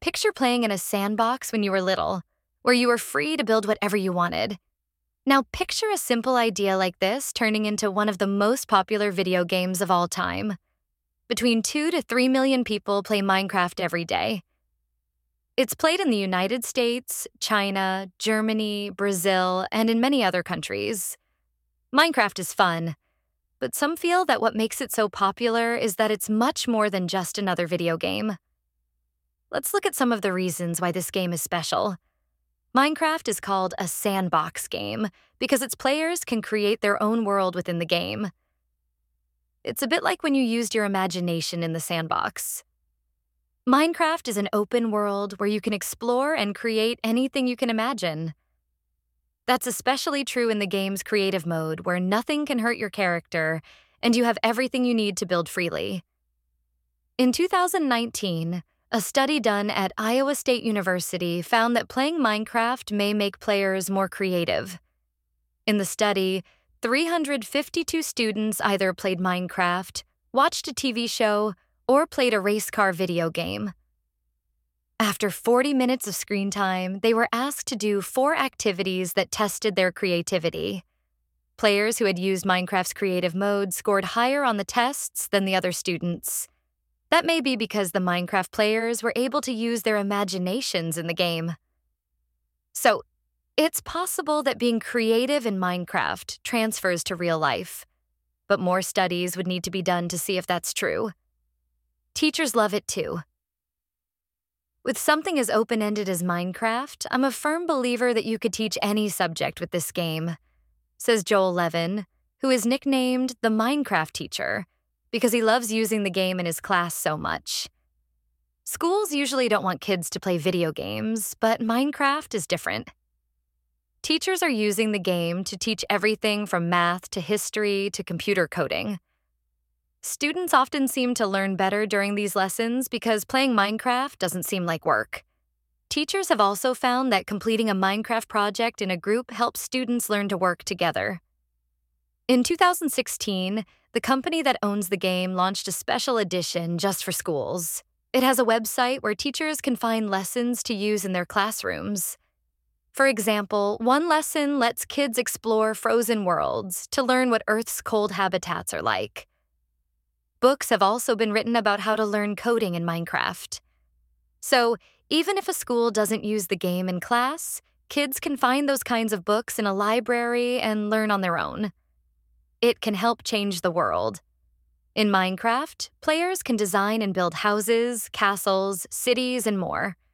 Picture playing in a sandbox when you were little, where you were free to build whatever you wanted. Now picture a simple idea like this turning into one of the most popular video games of all time. Between 2 to 3 million people play Minecraft every day. It's played in the United States, China, Germany, Brazil, and in many other countries. Minecraft is fun, but some feel that what makes it so popular is that it's much more than just another video game. Let's look at some of the reasons why this game is special. Minecraft is called a sandbox game because its players can create their own world within the game. It's a bit like when you used your imagination in the sandbox. Minecraft is an open world where you can explore and create anything you can imagine. That's especially true in the game's creative mode, where nothing can hurt your character and you have everything you need to build freely. In 2019, a study done at Iowa State University found that playing Minecraft may make players more creative. In the study, 352 students either played Minecraft, watched a TV show, or played a race car video game. After 40 minutes of screen time, they were asked to do 4 activities that tested their creativity. Players who had used Minecraft's creative mode scored higher on the tests than the other students. That may be because the Minecraft players were able to use their imaginations in the game. So, it's possible that being creative in Minecraft transfers to real life, but more studies would need to be done to see if that's true. Teachers love it too. With something as open-ended as Minecraft, I'm a firm believer that you could teach any subject with this game, says Joel Levin, who is nicknamed the Minecraft teacher because he loves using the game in his class so much. Schools usually don't want kids to play video games, but Minecraft is different. Teachers are using the game to teach everything from math to history to computer coding. Students often seem to learn better during these lessons because playing Minecraft doesn't seem like work. Teachers have also found that completing a Minecraft project in a group helps students learn to work together. In 2016, the company that owns the game launched a special edition just for schools. It has a website where teachers can find lessons to use in their classrooms. For example, one lesson lets kids explore frozen worlds to learn what Earth's cold habitats are like. Books have also been written about how to learn coding in Minecraft. So, even if a school doesn't use the game in class, kids can find those kinds of books in a library and learn on their own. It can help change the world. In Minecraft, players can design and build houses, castles, cities, and more.